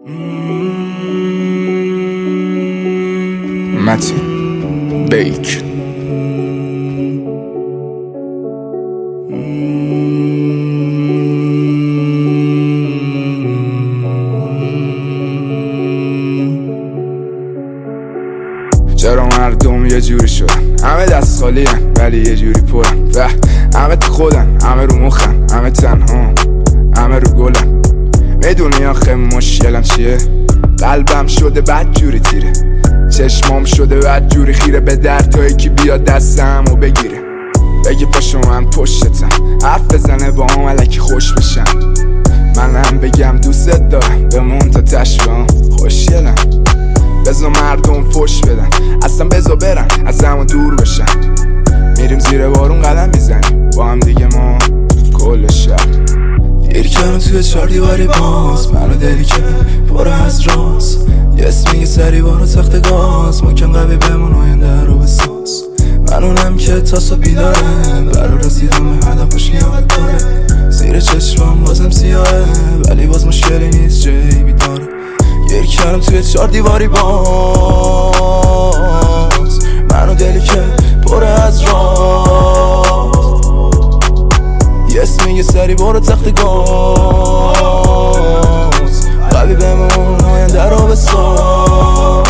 متین بیک چرا مردم یه جوری شدن؟ همه دست خالی هن ولی یه جوری پرن. همه تو خودن، همه رو مخن، همه تنها، همه رو گلن. میدونی آخه مشکلم چیه؟ قلبم شده بد جوری تیره، چشمام شده بد جوری خیره به در تا یکی بیاد دستم و بگیره، بگی پاشو من پشتتم، حرف بزنه با هم الکی خوش بشم. منم بگم دوست دارم بمون تا تشبهم خوشگلم. بزا مردم فش بدن، اصلا بزا برن از همون دور بشن. میریم زیر بارون قدم میزنیم با هم دیگه ما کل شهر. گیر کردم توی 4 دیواری باز، منو دلی که پر از راز. یه اسم میگه سری بارو تخت گاز، محکم قوی بمون آینده رو بساز. من اونم که تاسو بیداره، برا رسیدم به هدفش نیاد داره. زیر چشمم بازم سیاهه ولی باز مشکلی نیست جیبی داره. گیر کردم توی 4 دیواری باز، منو دلی که پر از راز. یه اسم میگه سری برو تخت گاز، قوی بمون آینده رو بساز.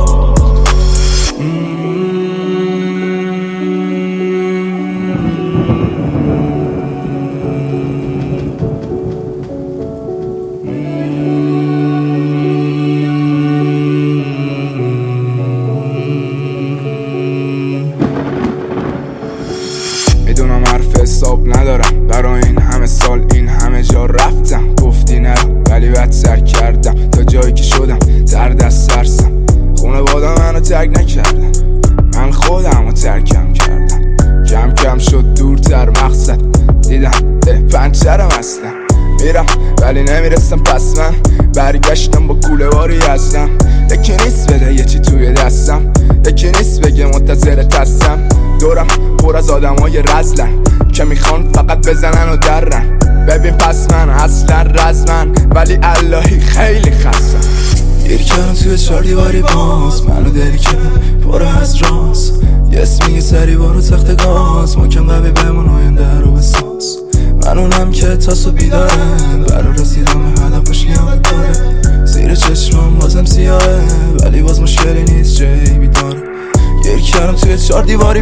میدونم حرف حساب ندارم، برای این همه سال این همه جا رفتم. گفتی نرم ولی بدتر کردم، تا جایی که شدم تر دست ترسم. خونه بادا منو ترک نکردن، من خودم رو ترکم کردم. کم کم شد دورتر مقصد، دیدم پنچرم اصلا. میرم ولی نمیرسم، پس من برگشتم با کوله باری هستم. یکی نیست بده یه چی توی دستم، یکی نیست بگه منتظرت هستم. دورم پر از آدمای رزلن که میخوان فقط بزنن و درن. ببین پس من اصلا رزمن ولی اللهی خیلی خستم. گیر کردم توی 4 دیواری باز، منو دلی که پر از راز. یه اسم میگه سری برو تخت گاز، محکم قوی بمون آینده رو بساز. من اونم که تاسو بیداره، برا رسیدم به هدفش نیاد داره. زیر چشمم بازم سیاهه ولی باز مشکلی نیست جیبی داره. گیر کردم توی 4 دیواری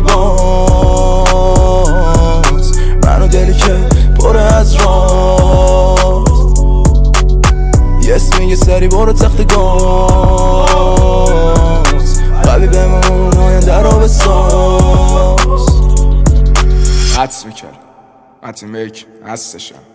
باز، منو دلی که پر از راز. یه اسم میگه سری برو تخت گاز، قوی بمون آینده رو بساز. حدس میکرد متین بیک هستشم.